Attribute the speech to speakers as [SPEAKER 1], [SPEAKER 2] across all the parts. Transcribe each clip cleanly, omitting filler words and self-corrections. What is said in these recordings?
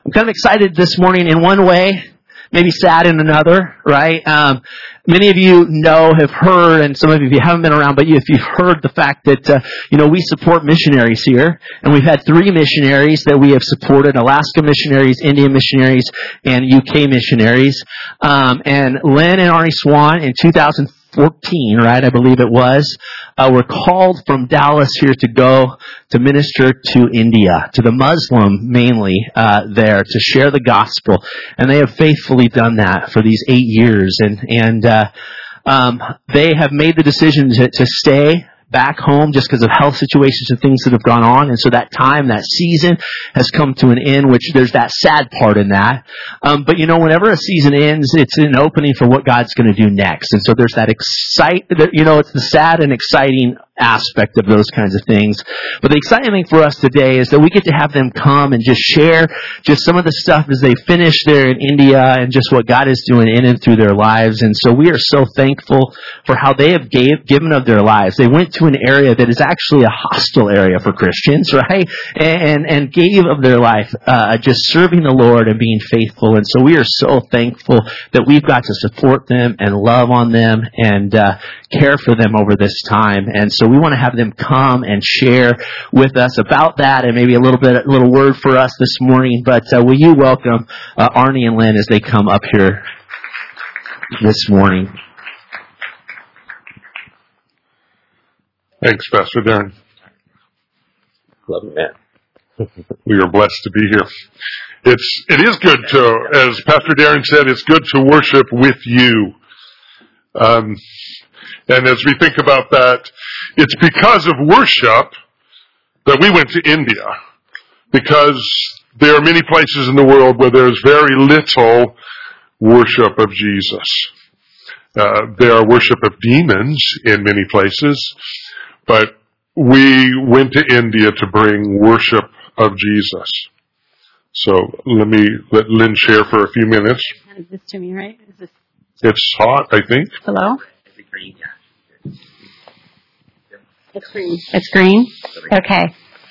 [SPEAKER 1] I'm kind of excited this morning in one way, maybe sad in another, right? Many of you have heard, and some of you haven't been around, but if you've heard the fact that, we support missionaries here, and we've had 3 missionaries that we have supported: Alaska missionaries, Indian missionaries, and UK missionaries. And Lynn and Arnie Swan in 2014, right, I believe it was, were called from Dallas here to go to minister to India, to the Muslim mainly there, to share the gospel. And they have faithfully done that for these 8 years. And they have made the decision to stay back home just because of health situations and things that have gone on. And so that time, that season has come to an end, which there's that sad part in that. But whenever a season ends, it's an opening for what God's going to do next. And so there's that it's the sad and exciting aspect of those kinds of things. But the exciting thing for us today is that we get to have them come and just share just some of the stuff as they finish there in India and just what God is doing in and through their lives. And so we are so thankful for how they have given of their lives. They went to an area that is actually a hostile area for Christians, right? And gave of their life, just serving the Lord and being faithful. And so we are so thankful that we've got to support them and love on them and care for them over this time. And so we want to have them come and share with us about that, and maybe a little word for us this morning. But will you welcome Arnie and Lynn as they come up here this morning?
[SPEAKER 2] Thanks, Pastor Darren.
[SPEAKER 1] Love you, man.
[SPEAKER 2] We are blessed to be here. It is good to, as Pastor Darren said, it's good to worship with you. And as we think about that, it's because of worship that we went to India. Because there are many places in the world where there's very little worship of Jesus. There are worship of demons in many places, but we went to India to bring worship of Jesus. So let Lynn share for a few minutes.
[SPEAKER 3] Is this to me, right?
[SPEAKER 2] It's hot, I think.
[SPEAKER 3] Hello? It's green? Okay.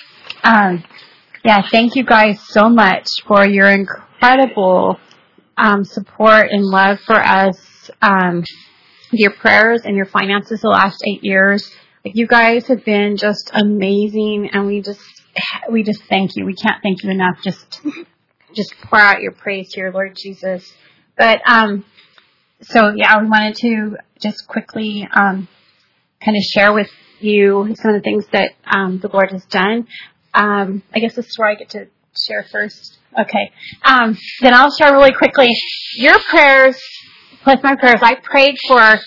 [SPEAKER 3] Thank you guys so much for your incredible support and love for us. Your prayers and your finances the last 8 years. You guys have been just amazing, and we just thank you. We can't thank you enough. Just pour out your praise to your Lord Jesus. But we wanted to just quickly kind of share with you some of the things that the Lord has done. I guess this is where I get to share first. Okay. Then I'll share really quickly. Your prayers plus my prayers. I prayed for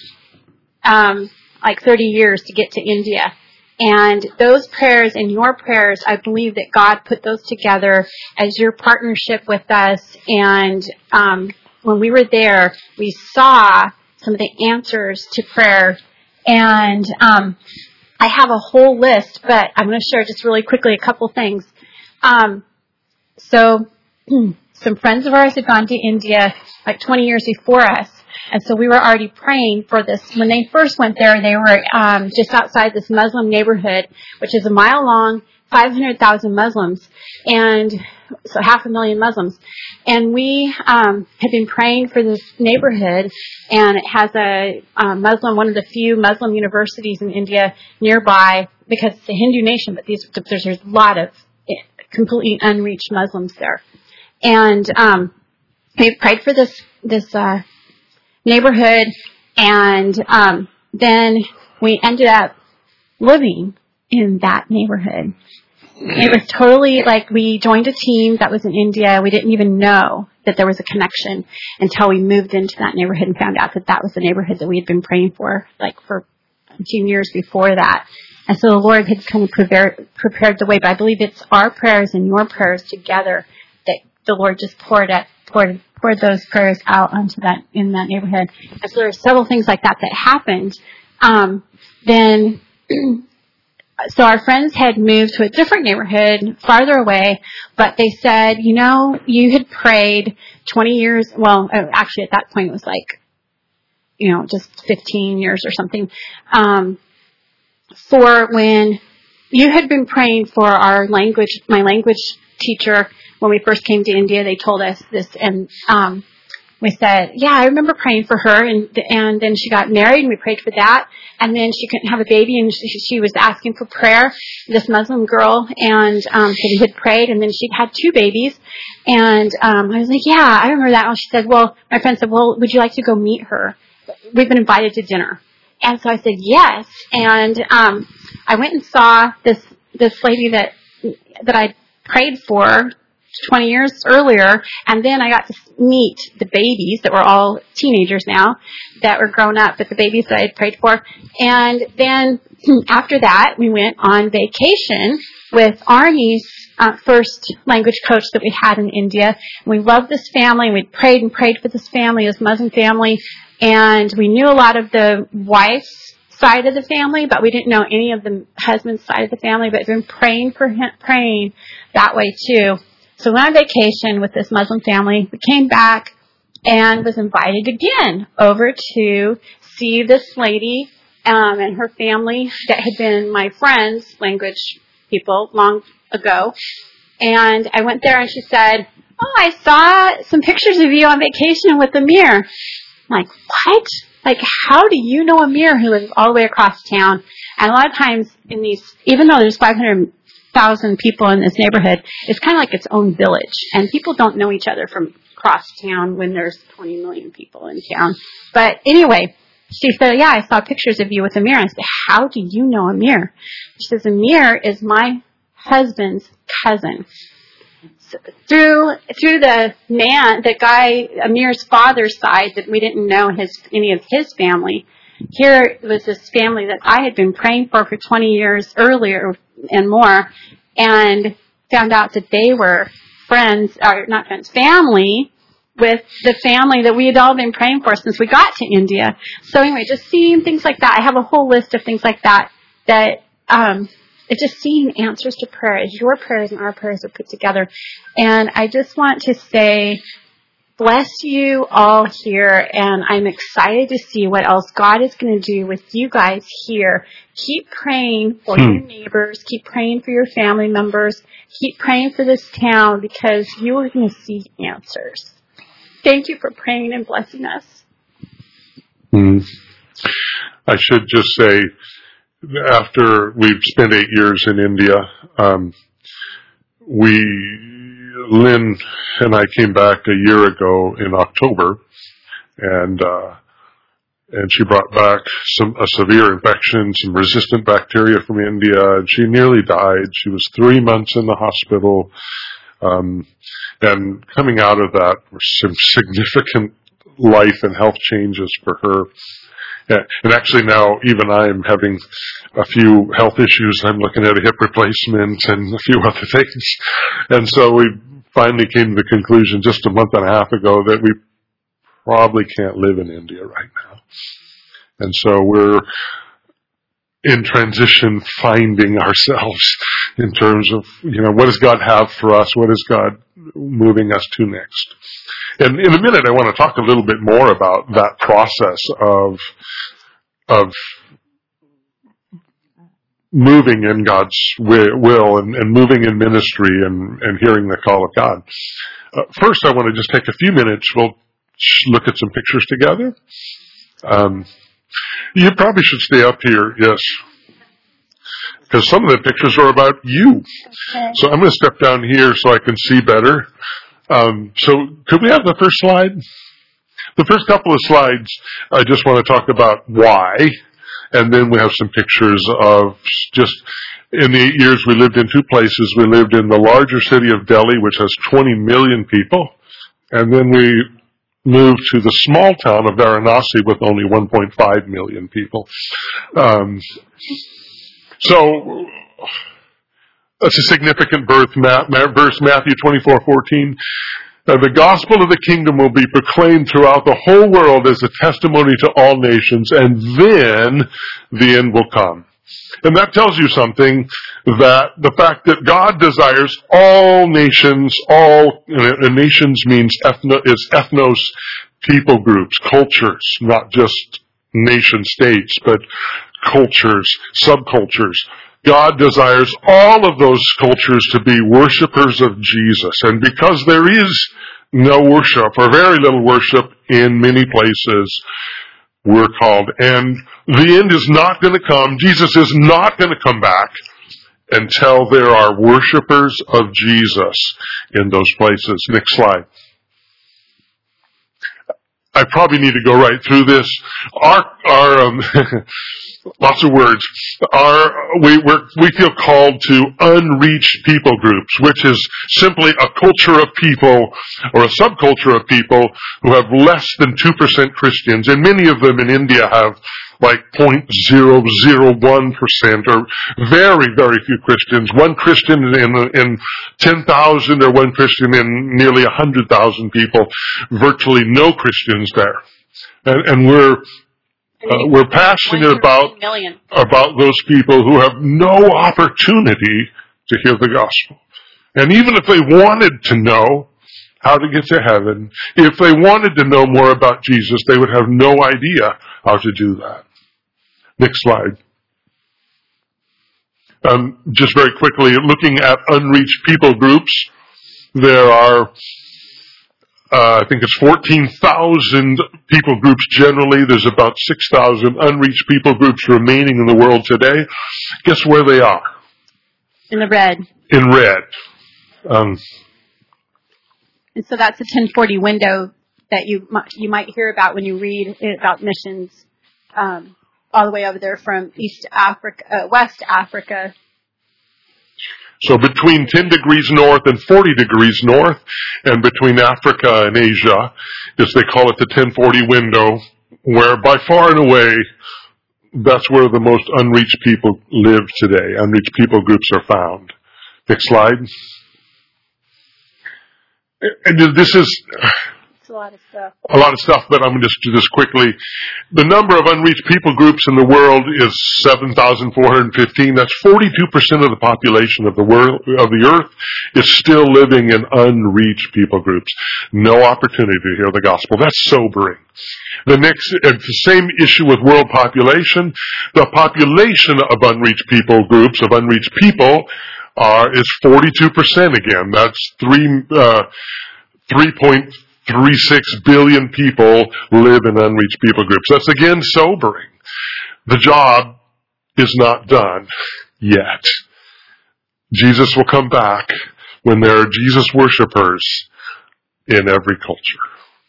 [SPEAKER 3] 30 years to get to India. And those prayers and your prayers, I believe that God put those together as your partnership with us. And when we were there, we saw some of the answers to prayer. And I have a whole list, but I'm going to share just really quickly a couple things. So some friends of ours had gone to India 20 years before us. And so we were already praying for this. When they first went there, they were just outside this Muslim neighborhood, which is a mile long, 500,000 Muslims, and so 500,000 Muslims. And we had been praying for this neighborhood, and it has one of the few Muslim universities in India nearby, because it's a Hindu nation, but there's a lot of completely unreached Muslims there. And we prayed for this neighborhood, and then we ended up living in that neighborhood. It was totally we joined a team that was in India. We didn't even know that there was a connection until we moved into that neighborhood and found out that that was the neighborhood that we had been praying for for a few years before that. And so the Lord had kind of prepared the way. But I believe it's our prayers and your prayers together that the Lord just poured those prayers out onto that in that neighborhood. And so there are several things like that happened. So our friends had moved to a different neighborhood farther away, but they said, you had prayed 20 years. Well, actually at that point it was just 15 years or something. For when you had been praying for my language teacher when we first came to India, they told us this, and we said, yeah, I remember praying for her, and then she got married, and we prayed for that, and then she couldn't have a baby, and she was asking for prayer, this Muslim girl, and so we had prayed, and then she had 2 babies, and I was like, yeah, I remember that. And she said, well, my friend said, well, would you like to go meet her? We've been invited to dinner. And so I said, yes, and I went and saw this lady that I prayed for 20 years earlier, and then I got to meet the babies that were all teenagers now, that were grown up, but the babies that I had prayed for. And then after that, we went on vacation with Arnie's first language coach that we had in India. And we loved this family, and we prayed and prayed for this family, this Muslim family, and we knew a lot of the wife's side of the family, but we didn't know any of the husband's side of the family, but we've been praying for him, praying that way too. So we went on vacation with this Muslim family. We came back and was invited again over to see this lady and her family that had been my friend's language people long ago. And I went there, and she said, oh, I saw some pictures of you on vacation with Amir. I'm like, what? Like, how do you know Amir, who lives all the way across town? And a lot of times in these, even though there's 500,000 people in this neighborhood, it's kind of like its own village. And people don't know each other from across town when there's 20 million people in town. But anyway, she said, yeah, I saw pictures of you with Amir. I said, how do you know Amir? She says, Amir is my husband's cousin. So through the guy, Amir's father's side, that we didn't know any of his family. Here was this family that I had been praying for 20 years earlier and more, and found out that they were friends, or not friends, family with the family that we had all been praying for since we got to India. So anyway, just seeing things like that. I have a whole list of things like that, it's just seeing answers to prayer as your prayers and our prayers are put together. And I just want to say, bless you all here, and I'm excited to see what else God is going to do with you guys here. Keep praying for your neighbors. Keep praying for your family members. Keep praying for this town, because you are going to see answers. Thank you for praying and blessing us.
[SPEAKER 2] I should just say, after we've spent 8 years in India, Lynn and I came back a year ago in October, and she brought back a severe infection, some resistant bacteria from India, and she nearly died. She was 3 months in the hospital, and coming out of that were some significant life and health changes for her. And actually now even I am having a few health issues. I'm looking at a hip replacement and a few other things. And so we finally came to the conclusion just a month and a half ago that we probably can't live in India right now. And so we're in transition, finding ourselves in terms of, what does God have for us? What is God moving us to next? And in a minute, I want to talk a little bit more about that process of moving in God's will and moving in ministry and hearing the call of God. First, I want to just take a few minutes. We'll look at some pictures together. You probably should stay up here, yes, because some of the pictures are about you. Okay. So I'm going to step down here so I can see better. So could we have the first slide? The first couple of slides, I just want to talk about why, and then we have some pictures of just, in the 8 years we lived in 2 places. We lived in the larger city of Delhi, which has 20 million people, and then we moved to the small town of Varanasi with only 1.5 million people. So that's a significant verse, Matthew 24:14. The gospel of the kingdom will be proclaimed throughout the whole world as a testimony to all nations, and then the end will come. And that tells you something, that the fact that God desires all nations, and nations means ethnos, people groups, cultures, not just nation states, but cultures, subcultures, God desires all of those cultures to be worshipers of Jesus. And because there is no worship, or very little worship in many places, we're called. And the end is not going to come. Jesus is not going to come back until there are worshipers of Jesus in those places. Next slide. I probably need to go right through this. Lots of words. We feel called to unreached people groups, which is simply a culture of people or a subculture of people who have less than 2% Christians, and many of them in India have like 0.001% or very, very few Christians. One Christian in 10,000 or one Christian in nearly 100,000 people. Virtually no Christians there. And we're passionate about those people who have no opportunity to hear the gospel. And even if they wanted to know how to get to heaven, if they wanted to know more about Jesus, they would have no idea how to do that. Next slide. Just very quickly, looking at unreached people groups, there are I think it's 14,000 people groups generally. There's about 6,000 unreached people groups remaining in the world today. Guess where they are?
[SPEAKER 3] In the red.
[SPEAKER 2] In red.
[SPEAKER 3] And so that's a 1040 window that you might hear about when you read about missions all the way over there from West Africa.
[SPEAKER 2] So between 10 degrees north and 40 degrees north, and between Africa and Asia, as they call it, the 1040 window, where by far and away, that's where the most unreached people live today. Unreached people groups are found. Next slide. And this is...
[SPEAKER 3] It's a lot of stuff.
[SPEAKER 2] A lot of stuff, but I'm going to just do this quickly. The number of unreached people groups in the world is 7,415. That's 42% of the population of the world, of the earth, is still living in unreached people groups. No opportunity to hear the gospel. That's sobering. The same issue with world population. The population of unreached people groups, of unreached people, is 42% again. That's 3.36 billion people live in unreached people groups. That's again sobering. The job is not done yet. Jesus will come back when there are Jesus worshipers in every culture.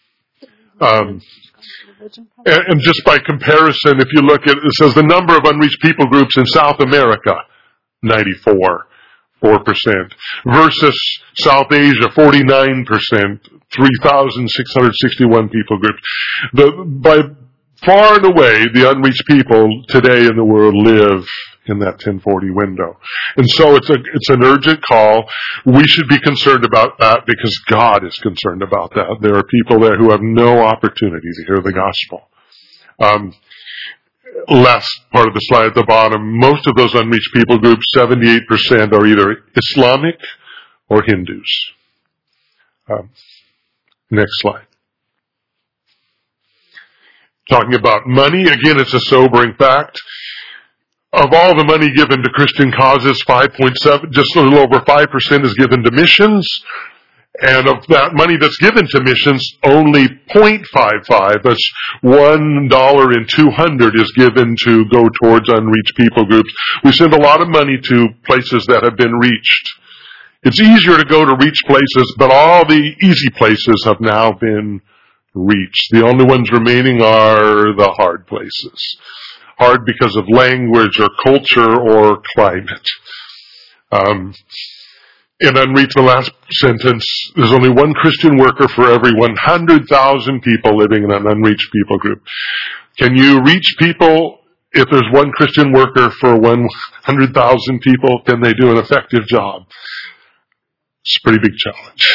[SPEAKER 2] And just by comparison, if you look at it, says the number of unreached people groups in South America, 4% versus South Asia, 49%, 3,661 people groups. By far and away, the unreached people today in the world live in that 1040 window. And so it's an urgent call. We should be concerned about that because God is concerned about that. There are people there who have no opportunity to hear the gospel. Last part of the slide at the bottom, most of those unreached people groups, 78% are either Islamic or Hindus. Next slide. Talking about money, again, it's a sobering fact. Of all the money given to Christian causes, 5.7, just a little over 5% is given to missions. And of that money that's given to missions, only 0.55, that's $1.200 is given to go towards unreached people groups. We send a lot of money to places that have been reached. It's easier to go to reached places, but all the easy places have now been reached. The only ones remaining are the hard places. Hard because of language or culture or climate. In unreached, the last sentence, there's only one Christian worker for every 100,000 people living in an unreached people group. Can you reach people if there's one Christian worker for 100,000 people? Can they do an effective job? It's a pretty big challenge.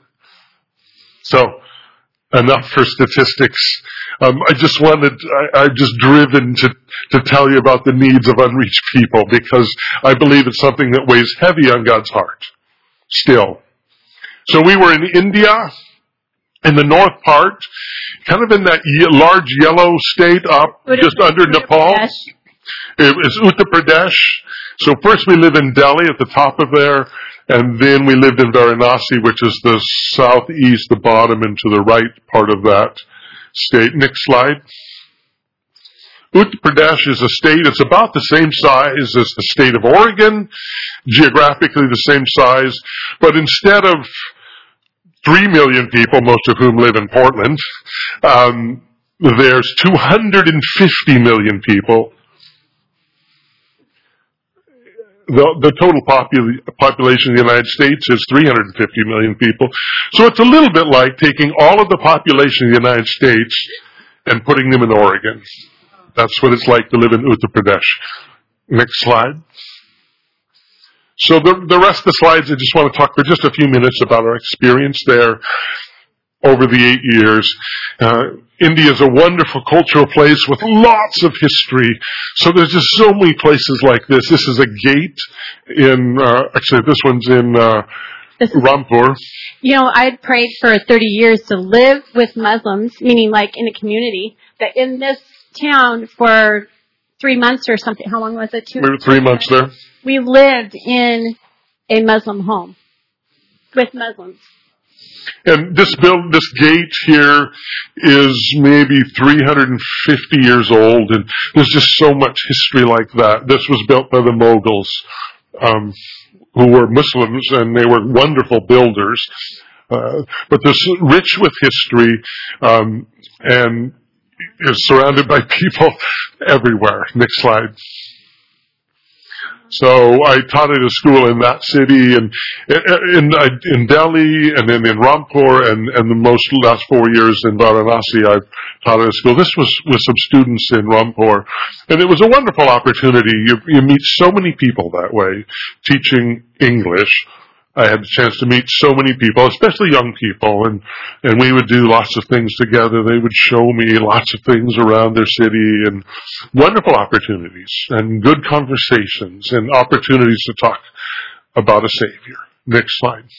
[SPEAKER 2] So, enough for statistics. I've just driven to tell you about the needs of unreached people because I believe it's something that weighs heavy on God's heart. Still. So we were in India, in the north part, kind of in that large yellow state up just under Nepal. It was Uttar Pradesh. So first we live in Delhi at the top of there, and then we lived in Varanasi, which is the southeast, the bottom and to the right part of that state. Next slide. Uttar Pradesh is a state. It's about the same size as the state of Oregon, geographically the same size, but instead of 3 million people, most of whom live in Portland, there's 250 million people. The total population of the United States is 350 million people. So it's a little bit like taking all of the population of the United States and putting them in Oregon. That's what it's like to live in Uttar Pradesh. Next slide. So the rest of the slides, I just want to talk for just a few minutes about our experience there over the 8 years. India is a wonderful cultural place with lots of history. So there's just so many places like this. This is a gate in, actually this one's in Rampur.
[SPEAKER 3] You know, I'd prayed for 30 years to live with Muslims, meaning like in a community, that in this town for 3 months or something. How long was it?
[SPEAKER 2] We were 3 months there.
[SPEAKER 3] We lived in a Muslim home with Muslims.
[SPEAKER 2] And this gate here is maybe 350 years old, and there's just so much history like that. This was built by the Mughals, who were Muslims, and they were wonderful builders. But this rich with history, and is surrounded by people everywhere. Next slide. So I taught at a school in that city, and in Delhi, and then in Rampur, and the last 4 years in Varanasi, I've taught at a school. This was with some students in Rampur, and it was a wonderful opportunity. You meet so many people that way, teaching English. I had the chance to meet so many people, especially young people, and we would do lots of things together. They would show me lots of things around their city, and wonderful opportunities, and good conversations, and opportunities to talk about a Savior. Next slide.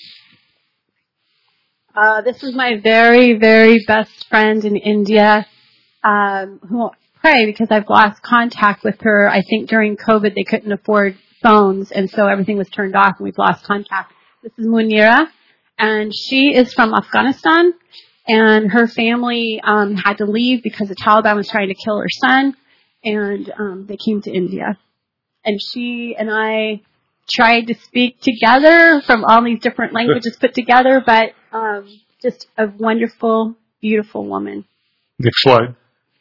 [SPEAKER 3] This is my very, very best friend in India, who won't pray because I've lost contact with her. I think during COVID they couldn't afford phones, and so everything was turned off, and we've lost contact. This is Munira, and she is from Afghanistan, and her family had to leave because the Taliban was trying to kill her son, and they came to India. And she and I tried to speak together from all these different languages put together, but just a wonderful, beautiful woman.
[SPEAKER 2] Next slide.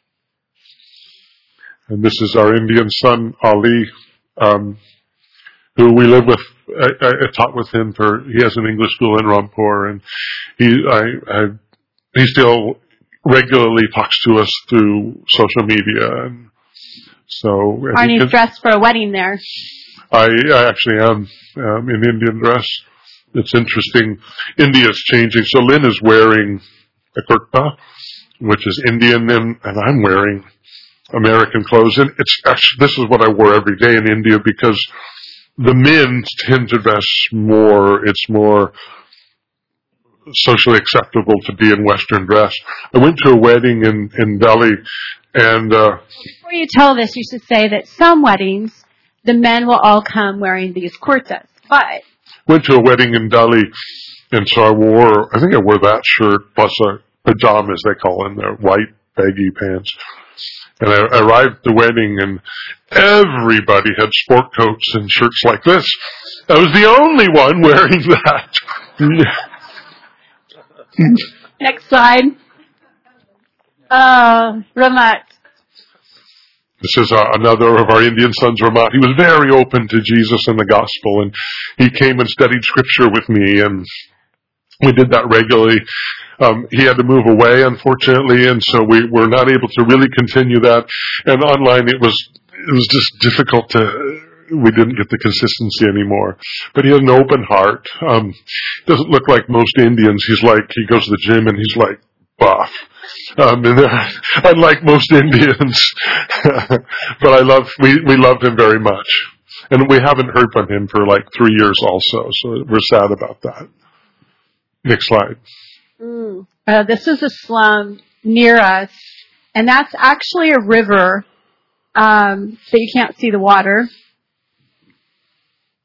[SPEAKER 2] And this is our Indian son, Ali, who we live with. I taught with him he has an English school in Rampur, and he still regularly talks to us through social media, and so.
[SPEAKER 3] Aren't you dressed for a wedding there?
[SPEAKER 2] I actually am in Indian dress. It's interesting. India's changing. So Lynn is wearing a kurta, which is Indian, and I'm wearing American clothes. And this is what I wore every day in India because the men tend to dress more. It's more socially acceptable to be in Western dress. I went to a wedding in Delhi, and
[SPEAKER 3] before you tell this, you should say that some weddings, the men will all come wearing these kurtas. But
[SPEAKER 2] went to a wedding in Delhi, and so I think I wore that shirt plus a pajamas, they call them, their white baggy pants. And I arrived at the wedding, and everybody had sport coats and shirts like this. I was the only one wearing that.
[SPEAKER 3] Next slide. Ramat.
[SPEAKER 2] This is another of our Indian sons, Ramat. He was very open to Jesus and the gospel, and he came and studied scripture with me, and we did that regularly. He had to move away, unfortunately, and so we were not able to really continue that. And online, it was just difficult we didn't get the consistency anymore. But he had an open heart. Doesn't look like most Indians. He goes to the gym and he's like buff. Unlike most Indians. But we loved him very much. And we haven't heard from him for like 3 years also, so we're sad about that. Next slide.
[SPEAKER 3] This is a slum near us, and that's actually a river that you can't see the water.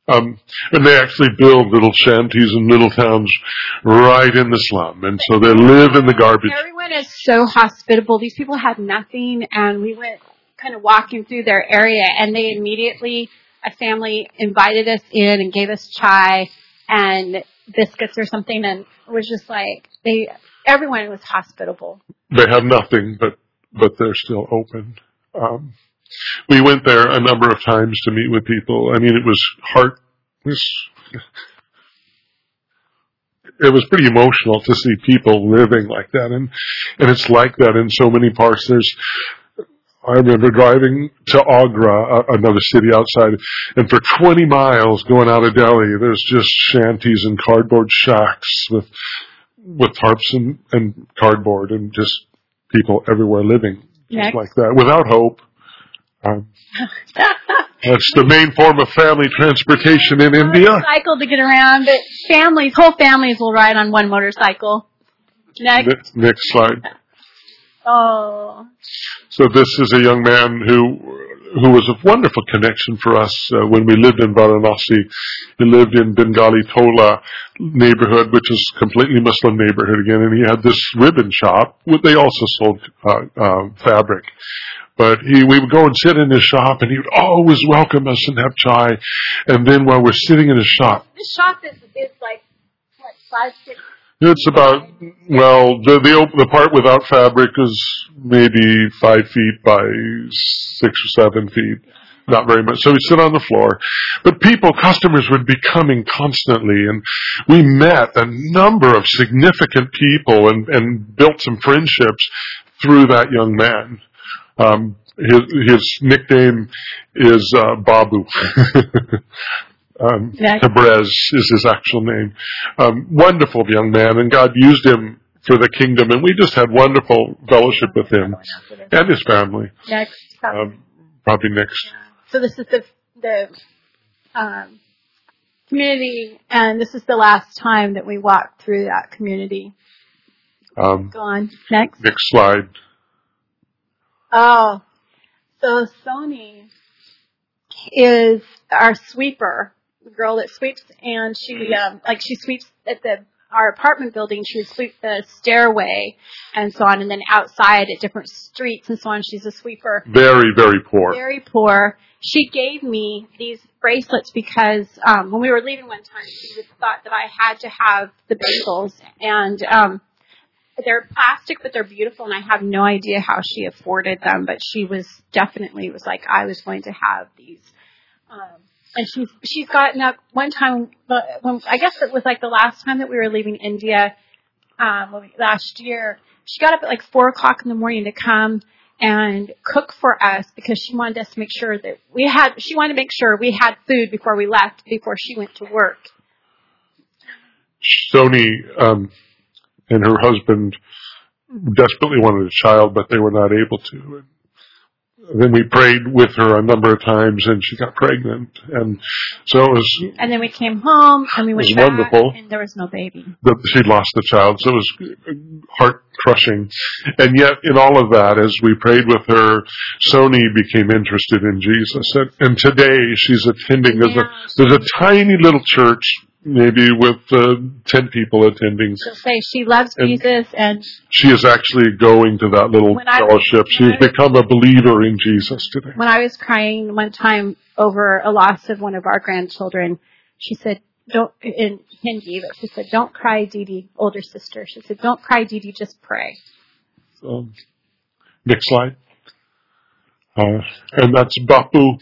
[SPEAKER 2] And they actually build little shanties and little towns right in the slum. And so they live in the garbage.
[SPEAKER 3] Everyone is so hospitable. These people had nothing, and we went kind of walking through their area, and they immediately, a family invited us in and gave us chai and biscuits or something, and it was just like everyone was hospitable.
[SPEAKER 2] They have nothing, but they're still open. We went there a number of times to meet with people. I mean, it was pretty emotional to see people living like that, and it's like that in so many parts. I remember driving to Agra, another city outside, and for 20 miles going out of Delhi, there's just shanties and cardboard shacks with tarps and cardboard, and just people everywhere living just like that, without hope. That's the main form of family transportation in India.
[SPEAKER 3] Motorcycle to get around, but whole families will ride on one motorcycle. Next
[SPEAKER 2] slide.
[SPEAKER 3] Oh.
[SPEAKER 2] So this is a young man who was a wonderful connection for us when we lived in Varanasi. He lived in Bengali Tola neighborhood, which is a completely Muslim neighborhood again, and he had this ribbon shop. They also sold fabric. But we would go and sit in his shop, and he would always welcome us and have chai. And then while we're sitting in his shop...
[SPEAKER 3] This shop is like, what, 5, 6...
[SPEAKER 2] It's about, well, the part without fabric is maybe 5 feet by 6 or 7 feet. Not very much. So we sit on the floor. But customers would be coming constantly, and we met a number of significant people and built some friendships through that young man. His nickname is Babu. Tabrez is his actual name. Wonderful young man, and God used him for the kingdom, and we just had wonderful fellowship with him and his family.
[SPEAKER 3] Next.
[SPEAKER 2] Probably next.
[SPEAKER 3] So this is the community, and this is the last time that we walked through that community. Go on. Next.
[SPEAKER 2] Next slide.
[SPEAKER 3] Oh, so Sony is our sweeper, the girl that sweeps, and she sweeps at our apartment building. She would sweep the stairway and so on, and then outside at different streets and so on. She's a sweeper.
[SPEAKER 2] Very, very poor.
[SPEAKER 3] Very poor. She gave me these bracelets because when we were leaving one time, she thought that I had to have the bangles, and they're plastic, but they're beautiful, and I have no idea how she afforded them, but she was like, I was going to have these. And she's gotten up one time, I guess it was like the last time that we were leaving India, last year. She got up at like 4 o'clock in the morning to come and cook for us because she wanted us to make sure that she wanted to make sure we had food before we left, before she went to work.
[SPEAKER 2] Sony, and her husband desperately wanted a child, but they were not able to. And then we prayed with her a number of times, and she got pregnant. And so it was... And
[SPEAKER 3] then we came home, and we went back,
[SPEAKER 2] wonderful.
[SPEAKER 3] And there was no baby.
[SPEAKER 2] She'd lost the child, so it was heart-crushing. And yet, in all of that, as we prayed with her, Sony became interested in Jesus. And today, she's attending... There's a tiny little church, maybe with 10 people attending.
[SPEAKER 3] She'll say she loves Jesus, and
[SPEAKER 2] she is actually going to that little fellowship. She's become a believer in Jesus today.
[SPEAKER 3] When I was crying one time over a loss of one of our grandchildren, she said, in Hindi, but she said, "Don't cry, Didi," older sister. She said, "Don't cry, Didi, just pray."
[SPEAKER 2] Next slide. And that's Bapu.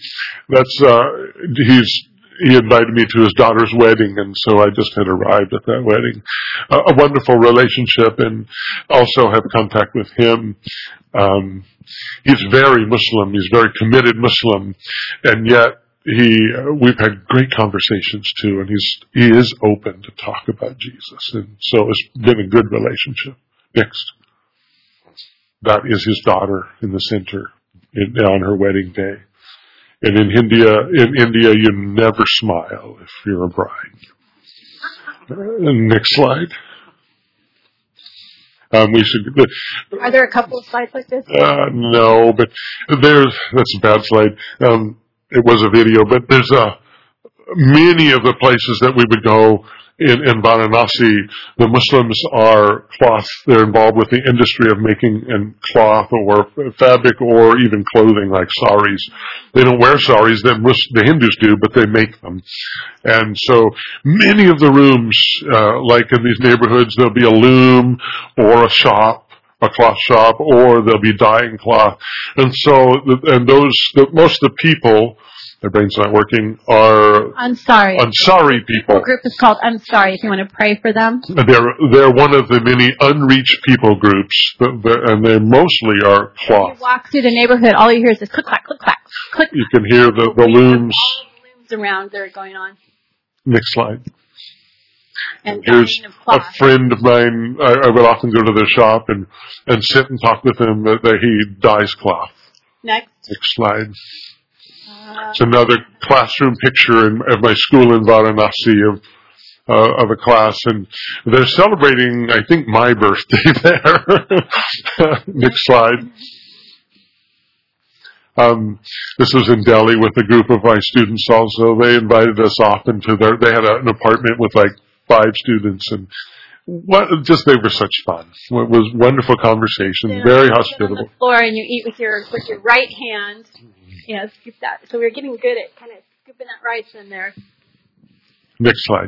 [SPEAKER 2] He invited me to his daughter's wedding, and so I just had arrived at that wedding. A wonderful relationship, and also have contact with him. He's very Muslim. He's very committed Muslim, and yet we've had great conversations too, and he is open to talk about Jesus, and so it's been a good relationship. Next. That is his daughter in the center on her wedding day. And in India, you never smile if you're a bride. Next slide.
[SPEAKER 3] Are there a couple of slides like this?
[SPEAKER 2] No, but that's a bad slide. It was a video, but there's many of the places that we would go in Varanasi, the Muslims are cloth. They're involved with the industry of making cloth or fabric or even clothing like saris. They don't wear saris, the Hindus do, but they make them. And so many of the rooms, like in these neighborhoods, there'll be a loom or a shop, a cloth shop, or there'll be dyeing cloth. And so, most of the people, their brain's not working, are Ansari people.
[SPEAKER 3] The group is called Ansari, if you want to pray for them.
[SPEAKER 2] They're one of the many unreached people groups, and they mostly are cloth.
[SPEAKER 3] When you walk through the neighborhood, all you hear is this click, clack, click, clack, click.
[SPEAKER 2] You can hear the looms.
[SPEAKER 3] All the looms around there going on.
[SPEAKER 2] Next slide.
[SPEAKER 3] And
[SPEAKER 2] here's a friend of mine. I would often go to their shop and sit and talk with him. He dyes cloth.
[SPEAKER 3] Next
[SPEAKER 2] slide. It's another classroom picture of my school in Varanasi of a class, and they're celebrating, I think, my birthday there. Next slide. This was in Delhi with a group of my students also. They invited us often they had an apartment with like 5 students, and they were such fun. It was wonderful conversation, very hospitable.
[SPEAKER 3] On the floor, and you eat with your right hand. Yeah, scoop that. So we're getting good at kind of scooping that rice in there.
[SPEAKER 2] Next slide.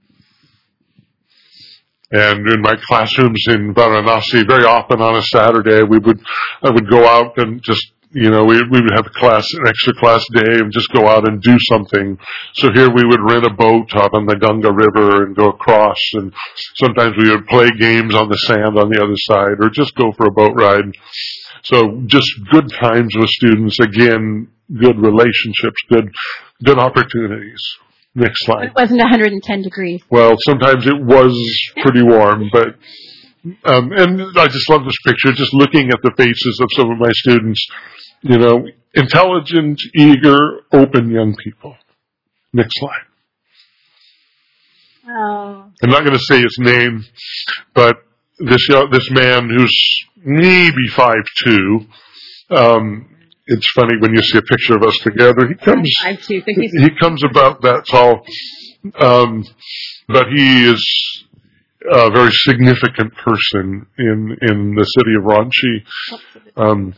[SPEAKER 2] And in my classrooms in Varanasi, very often on a Saturday, I would go out and just, we would have an extra class day and just go out and do something. So here we would rent a boat out on the Ganga River and go across, and sometimes we would play games on the sand on the other side or just go for a boat ride. So just good times with students, again, good relationships, good opportunities. Next slide.
[SPEAKER 3] It wasn't 110 degrees.
[SPEAKER 2] Well, sometimes it was pretty warm, but and I just love this picture, just looking at the faces of some of my students, intelligent, eager, open young people. Next slide.
[SPEAKER 3] Oh.
[SPEAKER 2] I'm not going to say his name, but this man who's maybe 5'2", it's funny when you see a picture of us together. He comes about that tall, but he is a very significant person in the city of Ranchi.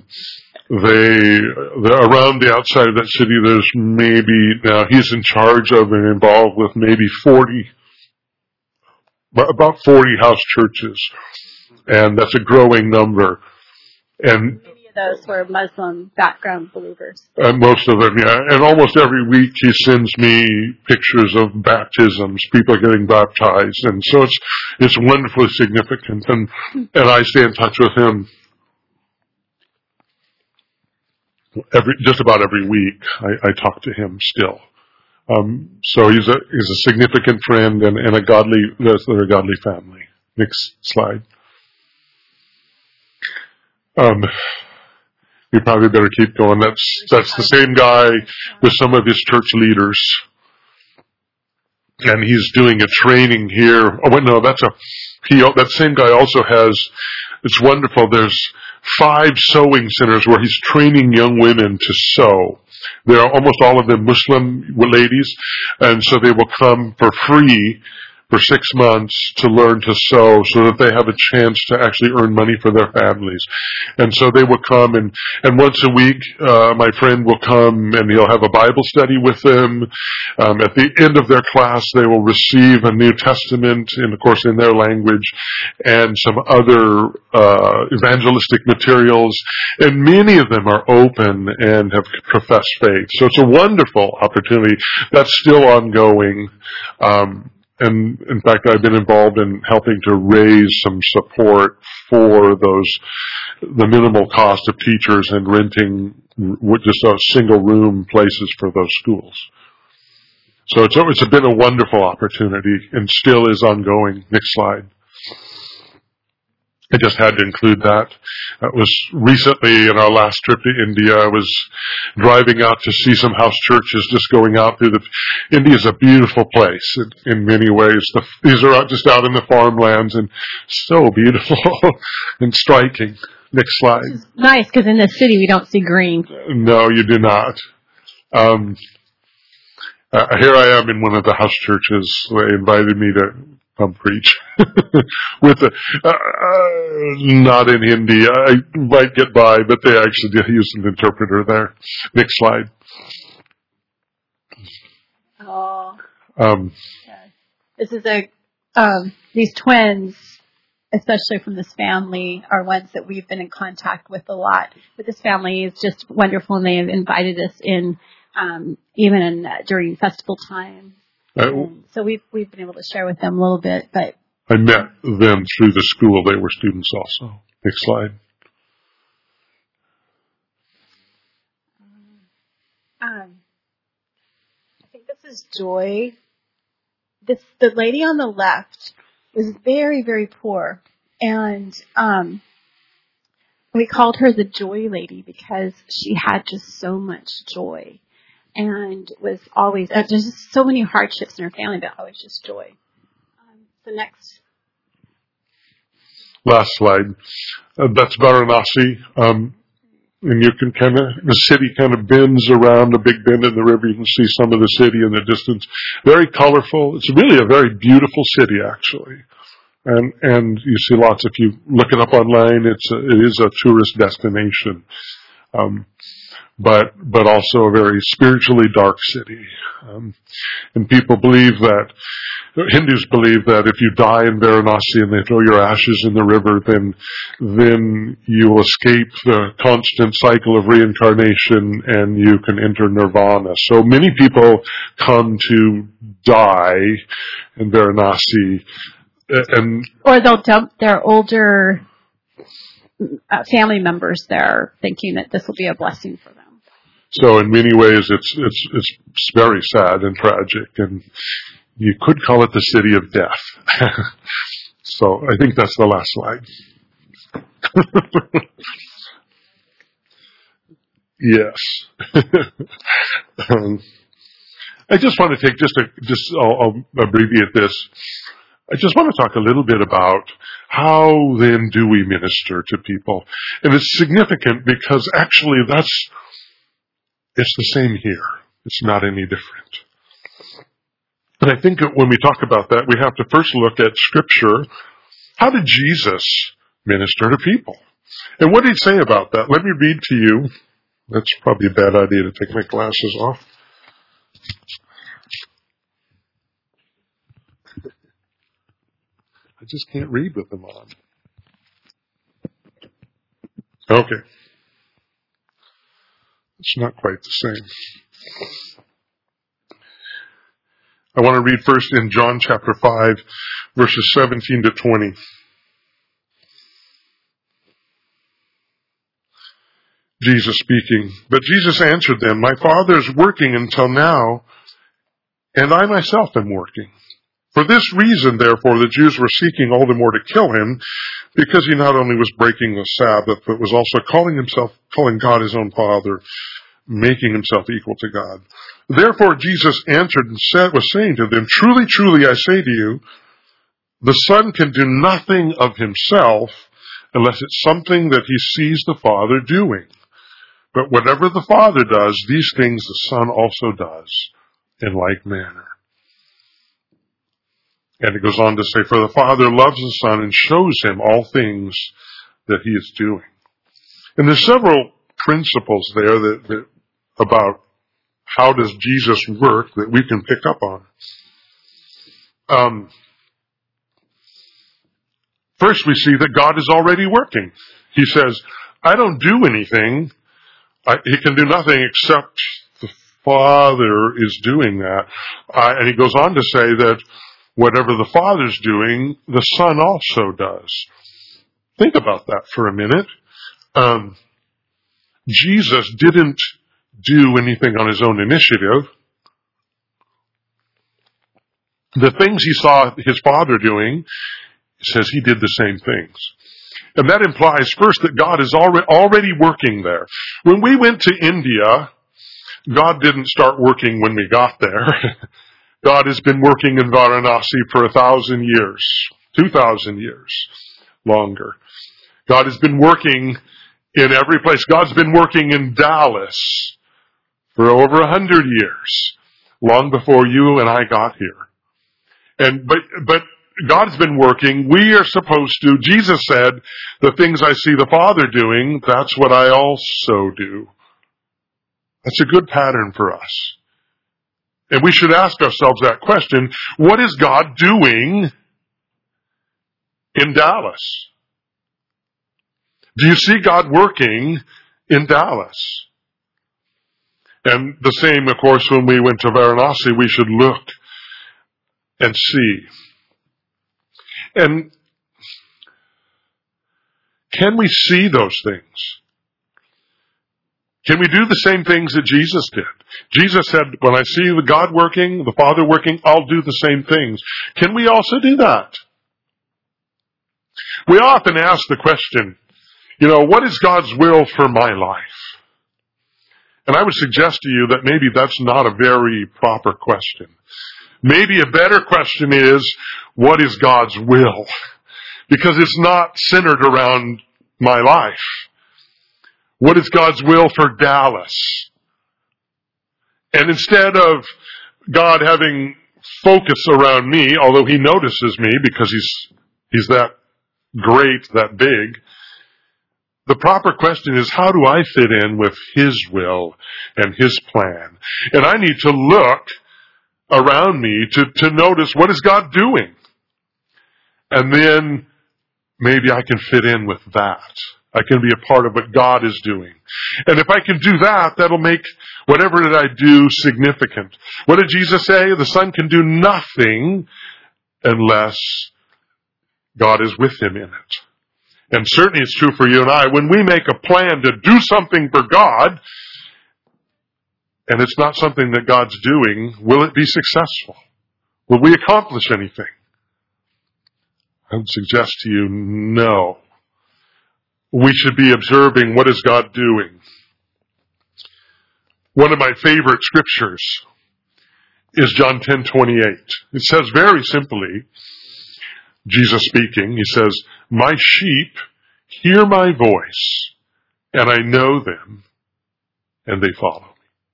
[SPEAKER 2] Around the outside of that city, there's now he's in charge of and involved with maybe about 40 house churches, and that's a growing number. And
[SPEAKER 3] many of those were Muslim background believers.
[SPEAKER 2] Most of them, yeah. And almost every week he sends me pictures of baptisms, people getting baptized, and so it's wonderfully significant. And I stay in touch with him just about every week. I talk to him still. So he's a significant friend and they're a godly family. Next slide. We probably better keep going. That's the same guy with some of his church leaders. And he's doing a training here. Oh, wait, no, that same guy also has, it's wonderful. There's 5 sewing centers where he's training young women to sew. They are almost all of them Muslim ladies, and so they will come for free for 6 months to learn to sew so that they have a chance to actually earn money for their families. And so they will come and once a week, my friend will come and he'll have a Bible study with them. At the end of their class, they will receive a New Testament, and of course in their language, and some other evangelistic materials. And many of them are open and have professed faith. So it's a wonderful opportunity. That's still ongoing. And in fact, I've been involved in helping to raise some support for the minimal cost of teachers and renting just single room places for those schools. So it's been a wonderful opportunity and still is ongoing. Next slide. I just had to include that. That was recently in our last trip to India. I was driving out to see some house churches, just going out through India's a beautiful place in many ways. These are just out in the farmlands and so beautiful and striking. Next slide.
[SPEAKER 3] It's nice because in the city we don't see green.
[SPEAKER 2] No, you do not. Here I am in one of the house churches. They invited me to come preach with not in Hindi. I might get by, but they actually did use an interpreter there. Next slide.
[SPEAKER 3] Oh. This is these twins, especially from this family, are ones that we've been in contact with a lot. But this family is just wonderful, and they have invited us in, even during festival time. So we've been able to share with them a little bit. But
[SPEAKER 2] I met them through the school. They were students also. Next slide.
[SPEAKER 3] I think this is Joy. The lady on the left was very, very poor, and we called her the Joy Lady because she had just so much joy, and was always there's just so many hardships in her family, but always just joy. So next,
[SPEAKER 2] last slide. That's Varanasi. And you can the city kind of bends around a big bend in the river. You can see some of the city in the distance. Very colorful. It's really a very beautiful city, actually. And you see lots, if you look it up online, it is a tourist destination. But also a very spiritually dark city. And people believe Hindus believe that if you die in Varanasi and they throw your ashes in the river, then you will escape the constant cycle of reincarnation and you can enter nirvana. So many people come to die in Varanasi,
[SPEAKER 3] or they'll dump their older family members there, thinking that this will be a blessing for them.
[SPEAKER 2] So in many ways, it's very sad and tragic, and you could call it the city of death. So I think that's the last slide. Yes. I just want to take I'll abbreviate this. I just want to talk a little bit about how then do we minister to people. And it's significant because actually it's the same here. It's not any different. And I think that when we talk about that, we have to first look at Scripture. How did Jesus minister to people? And what did he say about that? Let me read to you. That's probably a bad idea to take my glasses off. I just can't read with them on. Okay. It's not quite the same. I want to read first in John chapter 5, verses 17 to 20. Jesus speaking. But Jesus answered them, "My Father is working until now, and I myself am working. For this reason, therefore, the Jews were seeking all the more to kill him, because he not only was breaking the Sabbath, but was also calling God his own Father, making himself equal to God. Therefore Jesus answered and was saying to them, Truly, truly, I say to you, the Son can do nothing of himself unless it's something that he sees the Father doing. But whatever the Father does, these things the Son also does in like manner." And it goes on to say, "For the Father loves the Son and shows him all things that he is doing." And there's several principles there that about how does Jesus work that we can pick up on. First, we see that God is already working. He says, "I don't do anything. He can do nothing except the Father is doing that." And he goes on to say that whatever the Father's doing, the Son also does. Think about that for a minute. Jesus didn't do anything on his own initiative. The things he saw his Father doing, he says he did the same things. And that implies first that God is already working there. When we went to India, God didn't start working when we got there. God has been working in Varanasi for 1,000 years, 2,000 years, longer. God has been working in every place. God's been working in Dallas for over 100 years. long before you and I got here. But God's been working. We are supposed to. Jesus said, the things I see the Father doing, that's what I also do. That's a good pattern for us. And we should ask ourselves that question, what is God doing in Dallas? Do you see God working in Dallas? And the same, of course, when we went to Varanasi, we should look and see. And can we see those things? Can we do the same things that Jesus did? Jesus said, when I see the God working, the Father working, I'll do the same things. Can we also do that? We often ask the question, what is God's will for my life? And I would suggest to you that maybe that's not a very proper question. Maybe a better question is, what is God's will? Because it's not centered around my life. What is God's will for Dallas? And instead of God having focus around me, although He notices me because He's that great, that big, the proper question is, how do I fit in with His will and His plan? And I need to look around me to notice, what is God doing? And then maybe I can fit in with that. I can be a part of what God is doing. And if I can do that, that'll make whatever that I do significant. What did Jesus say? The Son can do nothing unless God is with Him in it. And certainly it's true for you and I. When we make a plan to do something for God, and it's not something that God's doing, will it be successful? Will we accomplish anything? I would suggest to you, no. We should be observing, what is God doing? One of my favorite scriptures is John 10:28. It says very simply, Jesus speaking, He says, my sheep hear my voice, and I know them, and they follow me.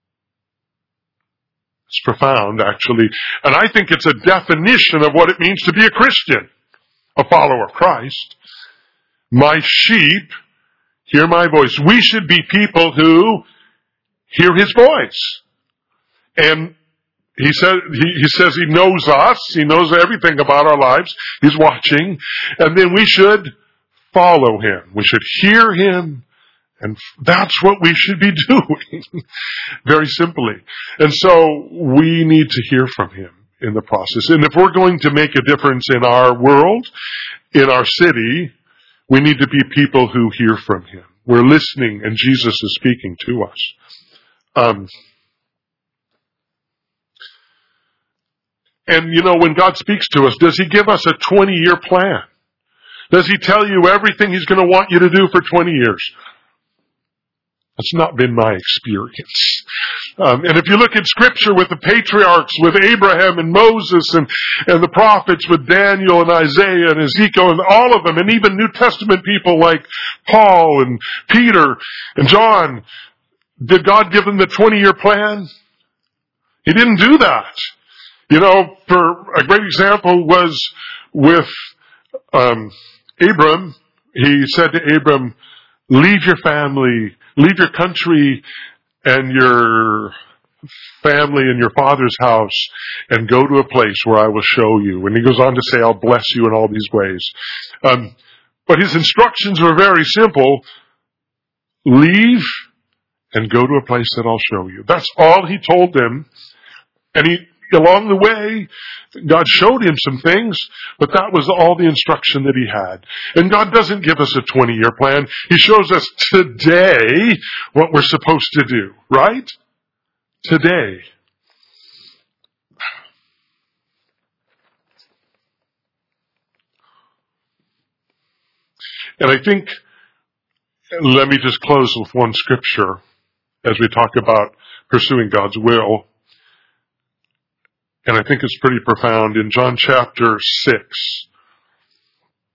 [SPEAKER 2] It's profound, actually. And I think it's a definition of what it means to be a Christian, a follower of Christ. My sheep hear my voice. We should be people who hear His voice. And He says He knows us. He knows everything about our lives. He's watching. And then we should follow Him. We should hear Him. And that's what we should be doing. Very simply. And so we need to hear from Him in the process. And if we're going to make a difference in our world, in our city, we need to be people who hear from Him. We're listening and Jesus is speaking to us. And when God speaks to us, does He give us a 20-year plan? Does He tell you everything He's going to want you to do for 20 years? That's not been my experience. And if you look at Scripture with the patriarchs, with Abraham and Moses and the prophets, with Daniel and Isaiah and Ezekiel and all of them, and even New Testament people like Paul and Peter and John, did God give them the 20-year plan? He didn't do that. For a great example was with Abram. He said to Abram, leave your family, leave your country and your family and your father's house and go to a place where I will show you. And he goes on to say, I'll bless you in all these ways. But his instructions were very simple. Leave and go to a place that I'll show you. That's all he told them. And along the way, God showed him some things, but that was all the instruction that He had. And God doesn't give us a 20-year plan. He shows us today what we're supposed to do, right? Today. And I think, let me just close with one scripture as we talk about pursuing God's will. And I think it's pretty profound. In John chapter 6,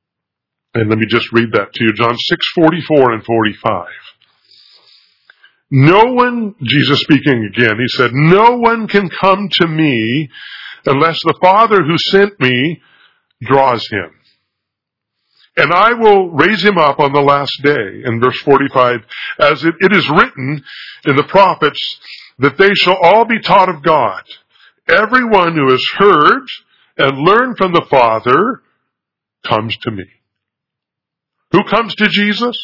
[SPEAKER 2] and let me just read that to you. John 6:44 and 45. No one, Jesus speaking again, he said, no one can come to me unless the Father who sent me draws him. And I will raise him up on the last day, in verse 45, as it is written in the prophets, that they shall all be taught of God. Everyone who has heard and learned from the Father comes to me. Who comes to Jesus?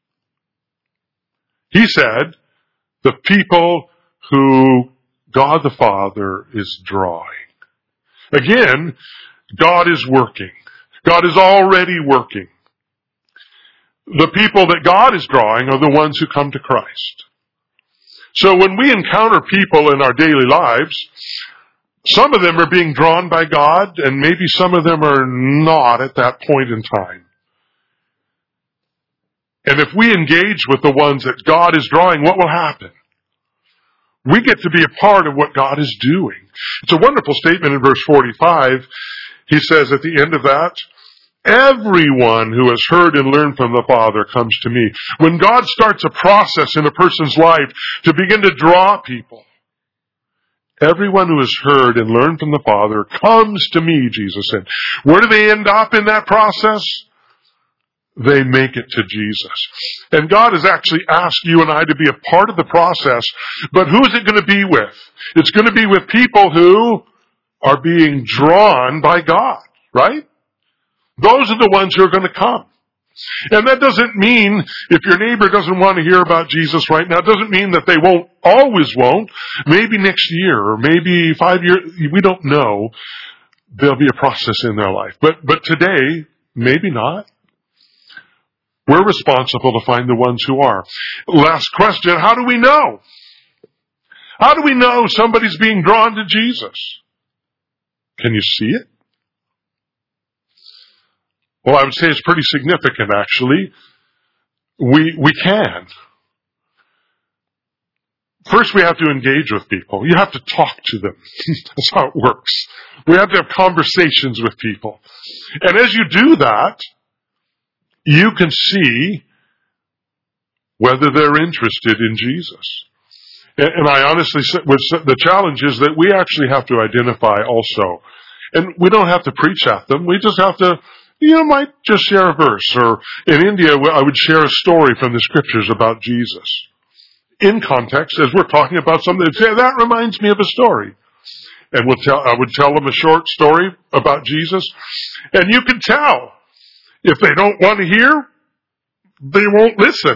[SPEAKER 2] He said, the people who God the Father is drawing. Again, God is working. God is already working. The people that God is drawing are the ones who come to Christ. So when we encounter people in our daily lives, some of them are being drawn by God, and maybe some of them are not at that point in time. And if we engage with the ones that God is drawing, what will happen? We get to be a part of what God is doing. It's a wonderful statement in verse 45. He says at the end of that, everyone who has heard and learned from the Father comes to me. When God starts a process in a person's life to begin to draw people, everyone who has heard and learned from the Father comes to me, Jesus said. Where do they end up in that process? They make it to Jesus. And God has actually asked you and I to be a part of the process, but who is it going to be with? It's going to be with people who are being drawn by God, right? Those are the ones who are going to come. And that doesn't mean, if your neighbor doesn't want to hear about Jesus right now, it doesn't mean that they won't. Maybe next year, or maybe 5 years, we don't know. There'll be a process in their life. But today, maybe not. We're responsible to find the ones who are. Last question, how do we know? How do we know somebody's being drawn to Jesus? Can you see it? Well, I would say it's pretty significant, actually. We can. First, we have to engage with people. You have to talk to them. That's how it works. We have to have conversations with people. And as you do that, you can see whether they're interested in Jesus. And I honestly say, the challenge is that we actually have to identify also. And we don't have to preach at them. We just have to, might just share a verse. Or in India, I would share a story from the scriptures about Jesus. In context, as we're talking about something, they'd say, that reminds me of a story. And I would tell them a short story about Jesus. And you can tell. If they don't want to hear, they won't listen.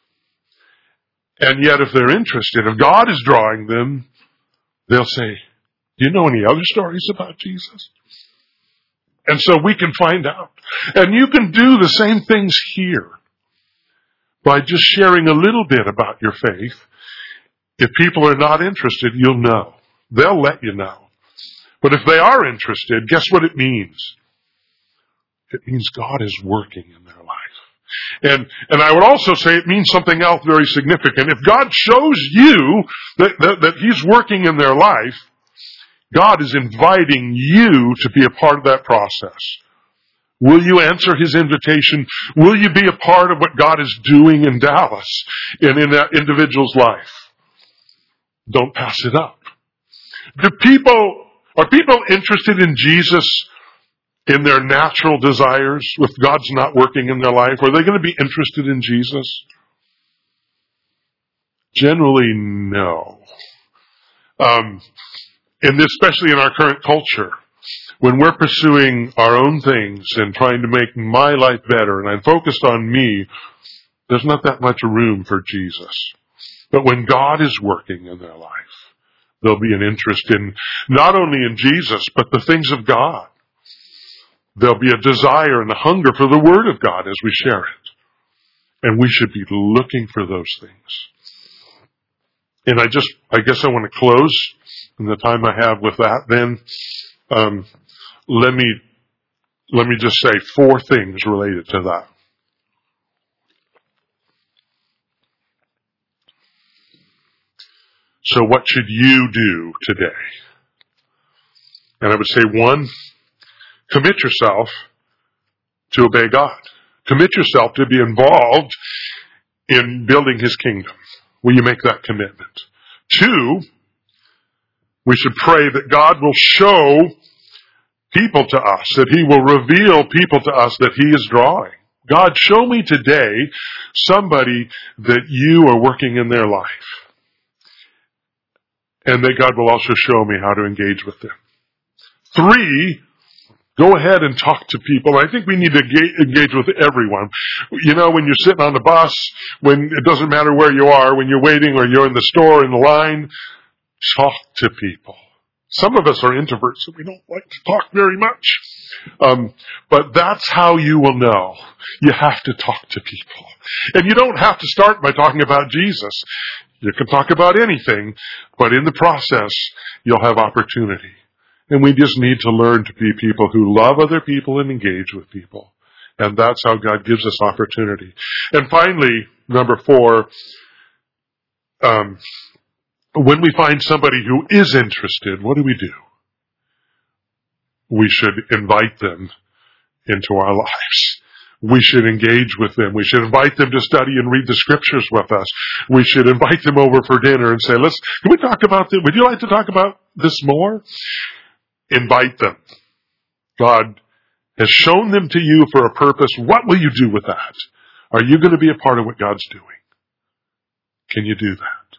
[SPEAKER 2] And yet if they're interested, if God is drawing them, they'll say, do you know any other stories about Jesus? And so we can find out. And you can do the same things here by just sharing a little bit about your faith. If people are not interested, you'll know. They'll let you know. But if they are interested, guess what it means? It means God is working in their life. And I would also say it means something else very significant. If God shows you that He's working in their life, God is inviting you to be a part of that process. Will you answer His invitation? Will you be a part of what God is doing in Dallas, in that individual's life? Don't pass it up. Are people interested in Jesus in their natural desires, with God's not working in their life? Are they going to be interested in Jesus? Generally, no. And especially in our current culture, when we're pursuing our own things and trying to make my life better, and I'm focused on me, there's not that much room for Jesus. But when God is working in their life, there'll be an interest in not only in Jesus, but the things of God. There'll be a desire and a hunger for the Word of God as we share it. And we should be looking for those things. And I guess I want to close in the time I have with that. Then, let me just say 4 things related to that. So what should you do today? And I would say 1, commit yourself to obey God. Commit yourself to be involved in building His kingdom. Will you make that commitment? 2, we should pray that God will show people to us, that He will reveal people to us that He is drawing. God, show me today somebody that you are working in their life. And that God will also show me how to engage with them. 3, go ahead and talk to people. I think we need to engage with everyone. You know, when you're sitting on the bus, when it doesn't matter where you are, when you're waiting or you're in the store in the line, talk to people. Some of us are introverts and we don't like to talk very much. But that's how you will know. You have to talk to people. And you don't have to start by talking about Jesus. You can talk about anything, but in the process, you'll have opportunity. And we just need to learn to be people who love other people and engage with people. And that's how God gives us opportunity. And finally, number 4, when we find somebody who is interested, what do? We should invite them into our lives. We should engage with them. We should invite them to study and read the scriptures with us. We should invite them over for dinner and say, can we talk about this? Would you like to talk about this more? Invite them. God has shown them to you for a purpose. What will you do with that? Are you going to be a part of what God's doing? Can you do that?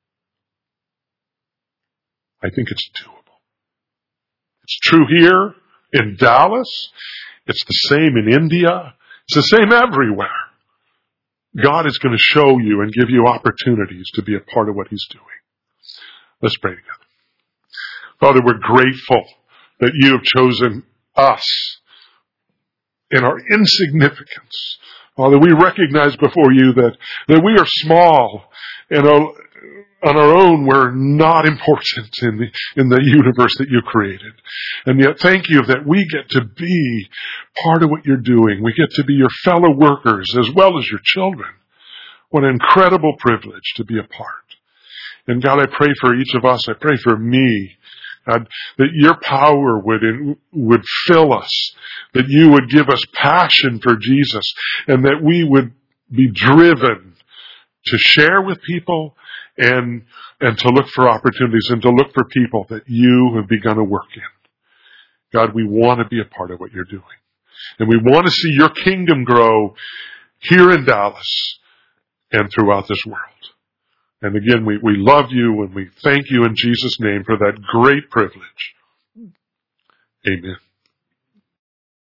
[SPEAKER 2] I think it's doable. It's true here in Dallas. It's the same in India. It's the same everywhere. God is going to show you and give you opportunities to be a part of what He's doing. Let's pray together. Father, we're grateful that you have chosen us in our insignificance. Father, we recognize before you that we are small and on our own we're not important in the universe that you created. And yet thank you that we get to be part of what you're doing. We get to be your fellow workers as well as your children. What an incredible privilege to be a part. And God, I pray for each of us. I pray for me. God, that your power would fill us, that you would give us passion for Jesus, and that we would be driven to share with people and to look for opportunities and to look for people that you have begun to work in. God, we want to be a part of what you're doing. And we want to see your kingdom grow here in Dallas and throughout this world. And again, we love you and we thank you in Jesus' name for that great privilege. Amen.